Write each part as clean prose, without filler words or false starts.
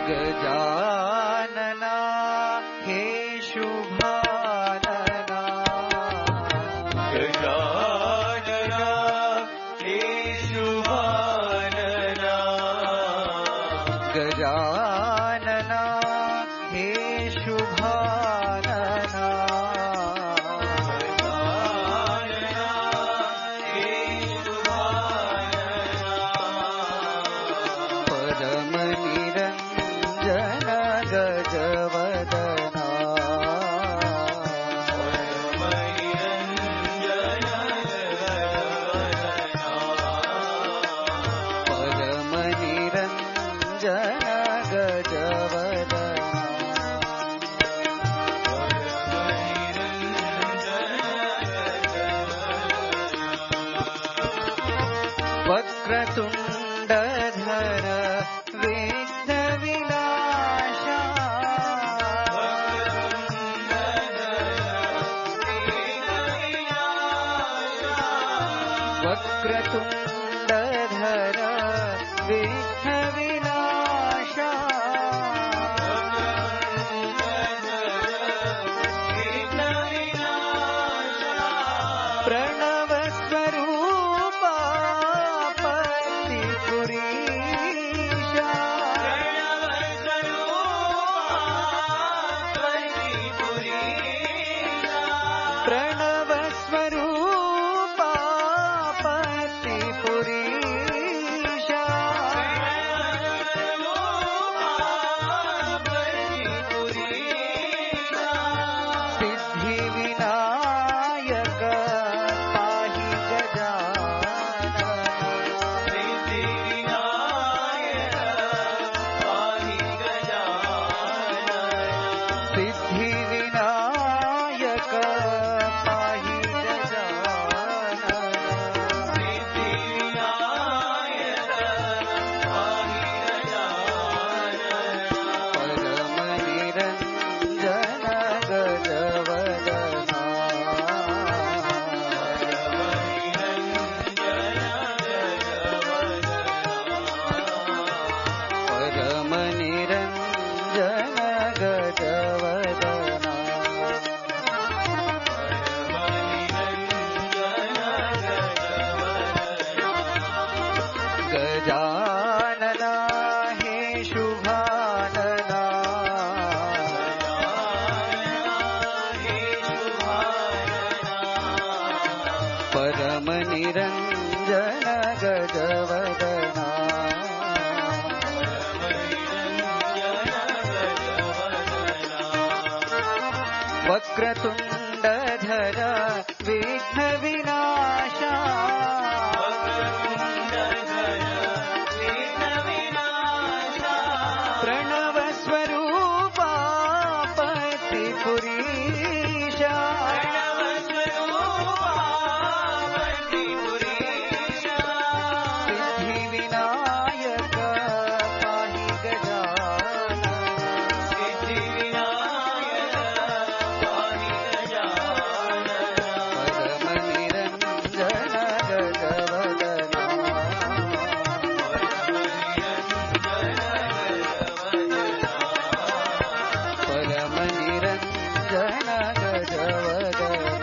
ಗಜಾನನ ಹೇ ಶುಭಾನನ ಗಜಾನನ ಹೇ ಶುಭಾನನ ಗಜಾನನ ಹೇ ಶುಭಾನನ ಪರಮ ನಿರಂಜನ ಗಜವದನ ಪರಮ ನಿರಂಜನ ಗಜವದನ ವಕ್ರತುಂಡಧರ ವೇದ ವಿನಾಶ ವಕ್ರತುಂಡಧರ ವೇದ ವಿನಾಶ ಪ್ರಣವ ಸ್ವರೂಪ ಪತಿಪುರೀಶ ಪ್ರಣವ ಸ್ವರೂಪ ಪತಿಪುರೀಶ ಸಿದ್ಧಿ ವಿನಾಯಕ ಪಾಹಿ ಗಜಾನನ ಸಿದ್ಧಿ ವಿನಾಯಕ ಪಾಹಿ ಗಜಾನನ ಸಿದ್ಧಿ ವಿನಾಯಕ ಪಾಹಿ ಗಜಾನನ ಸಿದ್ಧಿ ವಿನಾಯಕ ಪಾಹಿ ಗಜಾನನ ಪರಮ ನಿರಂಜನ ಗಜವದನ ಪರಮ ನಿರಂಜನ ಗಜವದನ ಗಜಾನನ ಹೇ ಶುಭಾನನ ಪರಮ ನಿರಂಜನ ಗಜವದನ ವಕ್ರತುಂಡಧರ ವಿಘ್ನ ವಿನಾಶ ಪ್ರಣವ ಸ್ವರೂಪ ಪತಿಪುರೀಶ ಸಿದ್ಧಿ ವಿನಾಯಕ ಪಾಹಿ ಗಜಾನನ ಸಿದ್ಧಿ ವಿನಾಯಕ ಪಾಹಿ ಗಜಾನನ ಪರಮ ನಿರಂಜನ ಗಜವದನ ಪರಮ ನಿರಂಜನ ಗಜವದನ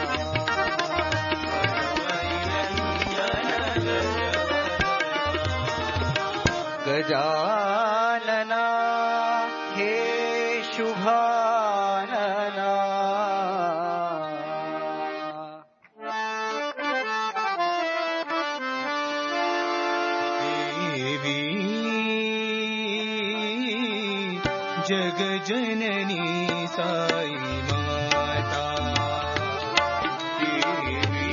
ಗಜಾನನ ಹೇ ಶುಭಾನನ ದೇವಿ ಜಗಜನನಿ ಸಾಯಿ ಮಾತಾ ದೇವಿ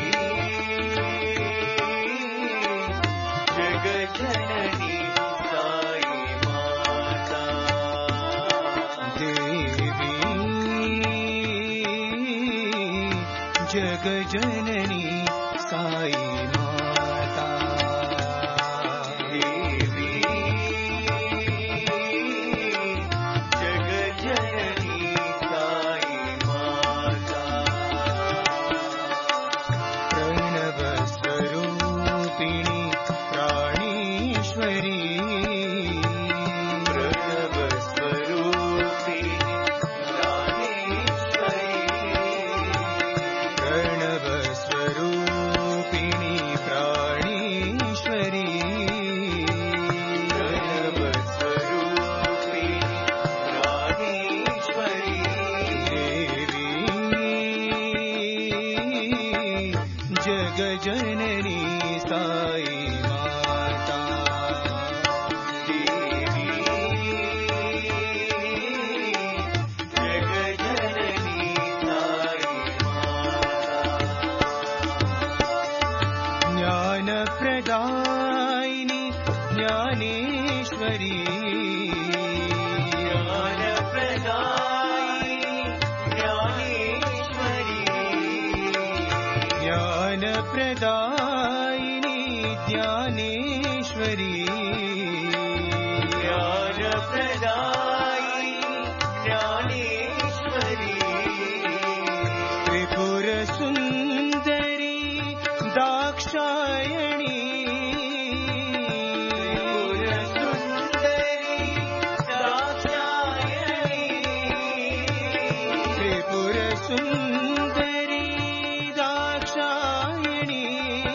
ಜಗಜನನಿ ಸಾಯಿ ಮಾತಾ ದೇವಿ ಜಗಜನನಿ ಸಾಯಿ ಮಾತಾ ದೇವಿ ಜಗಜನನಿ ಸಾಯಿ ಮಾತಾ ಪ್ರಣವ ಸ್ವರೂಪಿಣಿ ಪ್ರಾಣೇಶ್ವರಿ ಪ್ರಣವ ಸ್ವರೂಪಿಣಿ साई माता देवी जगजननी साई माता ज्ञानप्रदायिनी ज्ञानेश्वरी ज्ञानप्रदायिनी ज्ञानेश्वरी त्रिपुरसुन्दरी दाक्षायणी त्रिपुरसुन्दरी दाक्षायणी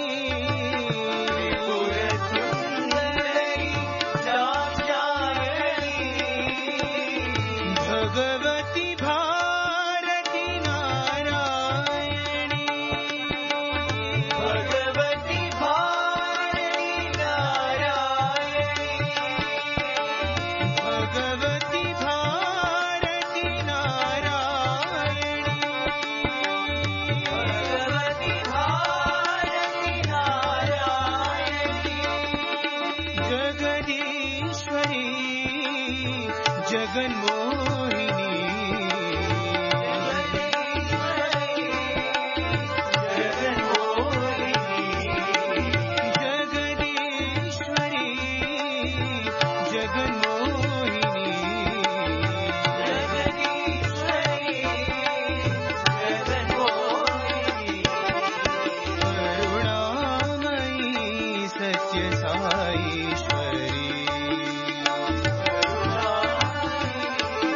भगवती भारती नारायणी भगवती भारती नारायणी भगवती भारती नारायणी भगवती भारती नारायणी जगदीश्वरी जगन्मोहिनी जगदीश्वरी जगन्मोहिनी करुणामयी सत्य साईश्वरी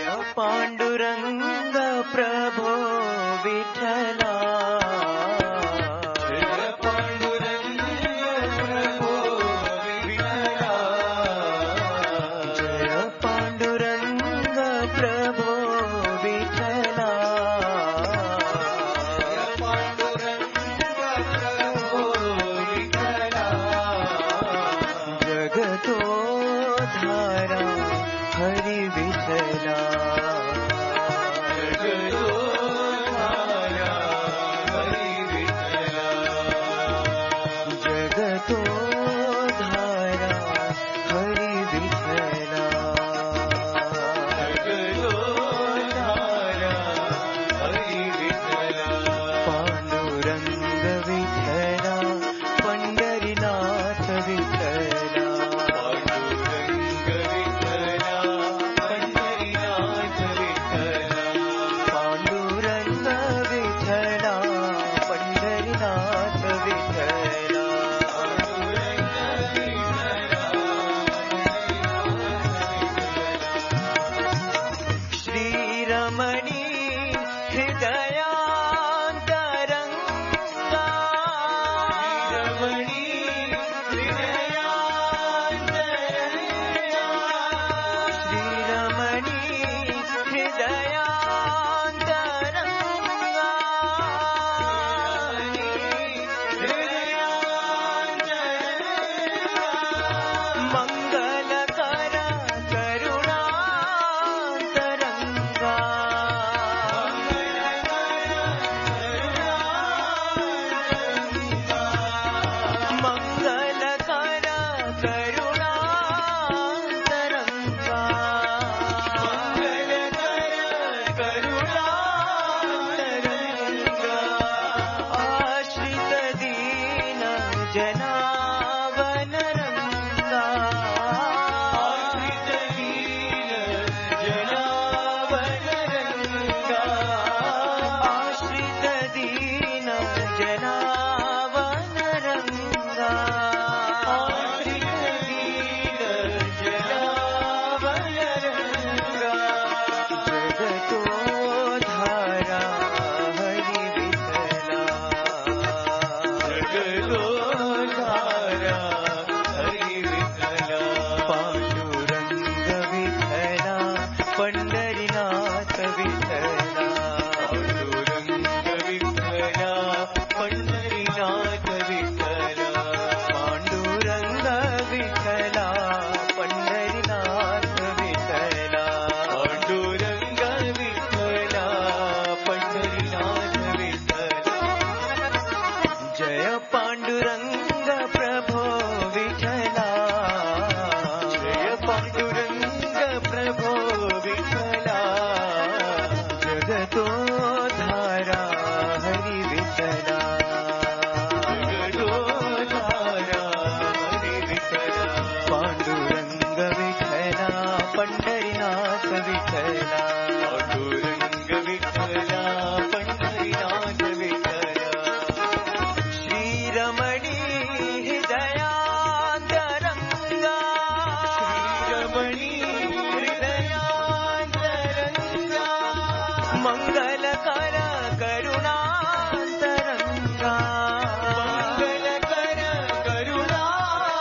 पाण्डुरङ्ग प्रभो विठला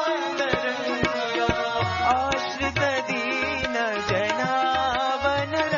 आश्रित दीन जनावनर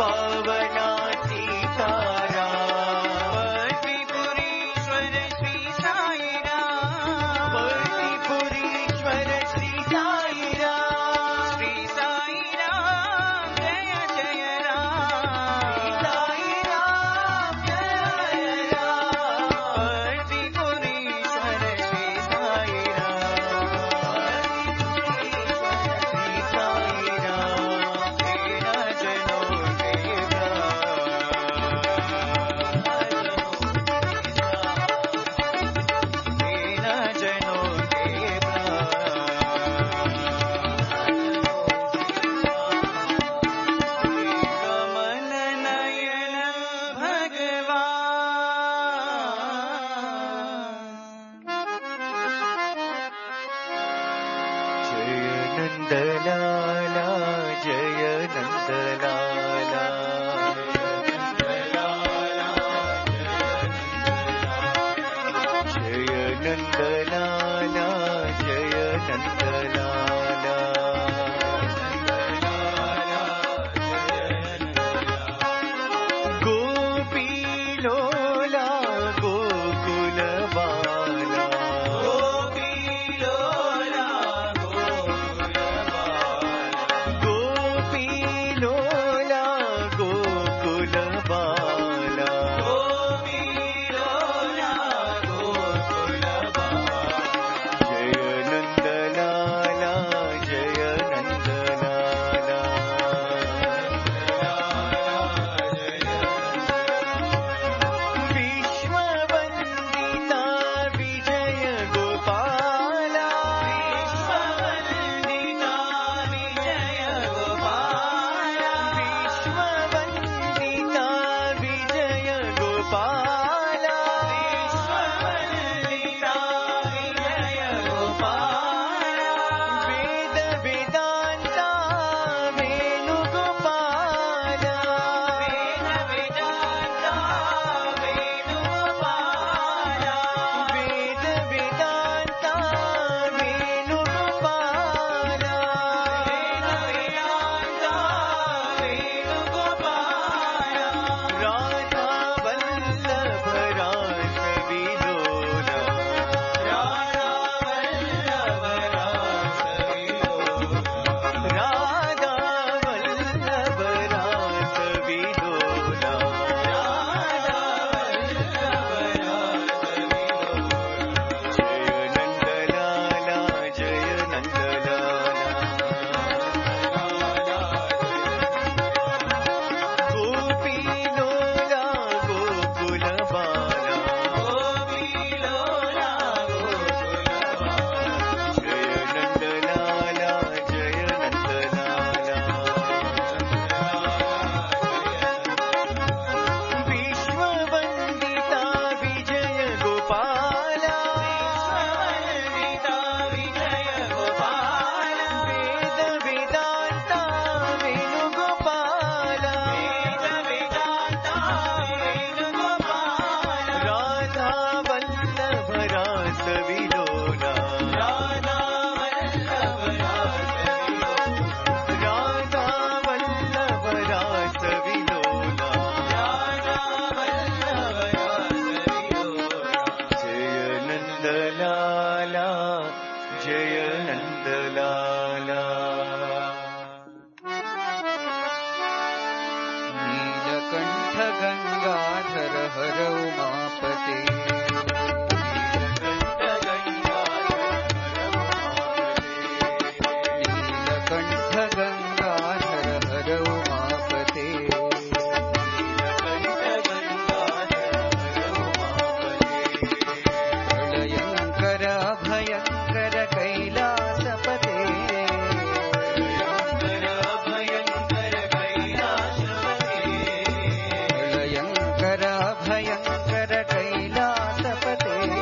पावना सीताराम त्रिपुरेश्वर श्री साई राम त्रिपुरेश्वर श्री साई राम श्री साई राम जय जय राम साई राम जय राम त्रिपुरेश्वर श्री साई राम श्री साई राम तेरा जनों के तेरा जनों के कमल नयन भगवान जय नंदलाला जय नंदलाला जय नंदलाला गोपी लोला गोकुल बाला गोपी लोला गोपी लोला गोकुल बाला गोपी लोला गोकुल जय नंदलाला जय नंदलाला विश्ववंदिता विजय गोपाला विश्ववंदिता विजय गोपाला विश्ववंदिता विजय गोपाला विश्ववंदिता विजय गोपाला वेद वेदांता वेणुगोपाला वेद वेदांता वेणुगोपाला वेद वेदांता वेणुगोपाला राधा वल्लभ रास विलोला राधा वल्लभ रास विलोला जय नंदलाला जय नंदलाला गोपी लोला गोकुल बाला जय नंदलाला जय नंदलाला विश्ववंदिता विजय गोपाला वेद वेदांता वेणुगोपाला राधा वल्लभ रास विलोला राधा वल्लभ रास विलोला जय नंदलाला जय नंदलाला नीलकंठ गंगाधर हर उमापते नीलकंठ गंगाधर हर उमापते प्रलयंकर भयंकर कैलासपते प्रलयंकर भयंकर कैलासपते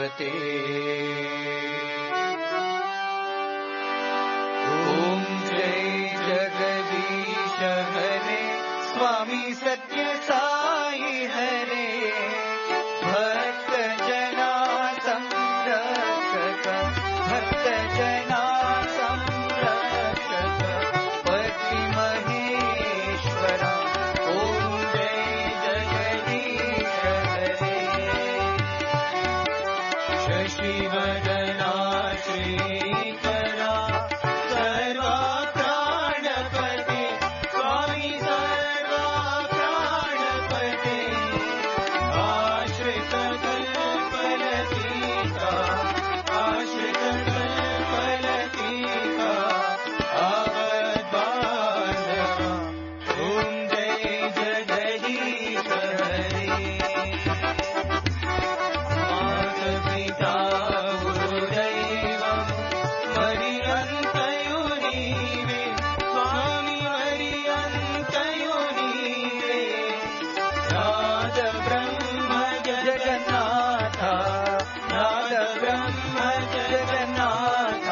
प्राणपते। ॐ जय जगदीश हरे स्वामी सत्य साई हरे भक्त जना संरक्षक भक्त जना संरक्षक पति महेश्वरा। ॐ जय जगदीश हरे शशिवदना श्रीकरा सर्वा प्राणपते स्वामी सर्वा प्राणपते आश्रित कल्पलतिका आश्रित कल्पलतिका आवद्बान्धव। ॐ जय जगदीश हरे मातपिता गुरुदैवं मरियन्तयो नीवे स्वामी मरियन्तयो नीवे नाद ब्रह्म जगन्नाथ नाद ब्रह्म जगन्नाथ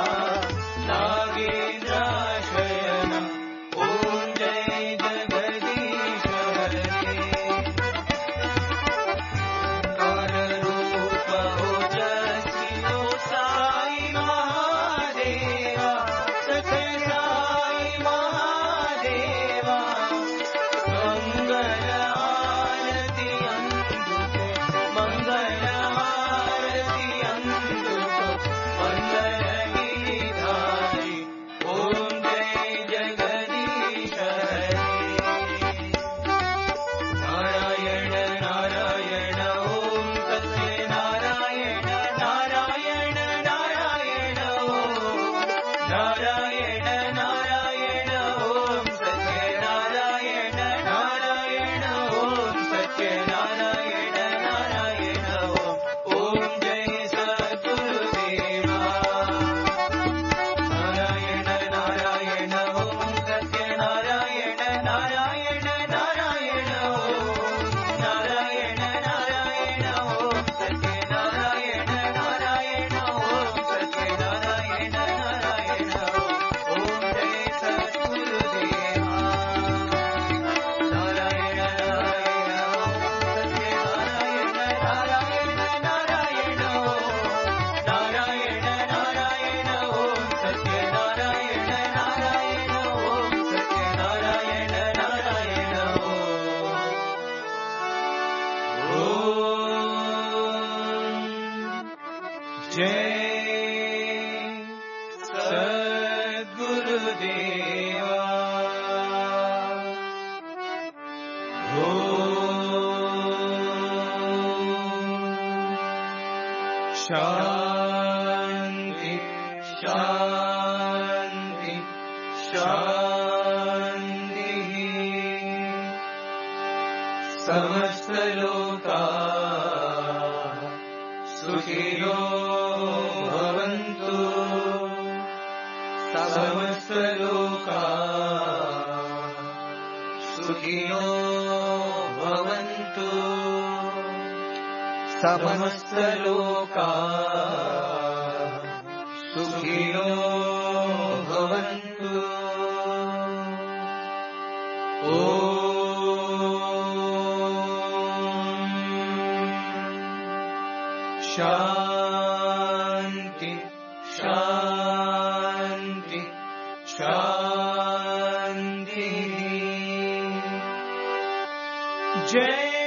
नागेन्द्राशयन। ॐ जय जगदीश हरे रूप ओजस्वी साई महादेवा सत्य साई महादेवा मंगल आरती अंदुको मंगल आरती अंदुको मंगल गीधारी। ॐ जय जगदीश हरे नारायण नारायण ॐ सत्य नारायण नारायण नारायण ॐ नारायण नारायण ॐ सत्य नारायण नारायण ॐ सत्य नारायण नारायण ॐ। ॐ जय सद्गुरुदेवा नारायण नारायण ॐ सत्य नारायण नारायण नारायण ॐ नारायण नारायण ॐ सत्य नारायण नारायण ॐ सत्य नारायण नारायण ॐ। ॐ जय सद्गुरुदेवा नारायण नारायण ॐ सत्य नारायण नारायण नारायण ॐ नारायण नारायण ॐ सत्य नारायण नारायण ॐ सत्य नारायण नारायण ॐ। जय सद्गुरुदेवा। शान्ति शान्ति शान्तिः समस्त लोका सुखिनो भवन्तु समस्त लोका सुखिनो भवन्तु समस्त लोका सुखिनो भवन्तु। ॐ शान्ति शान्ति शान्तिः। जय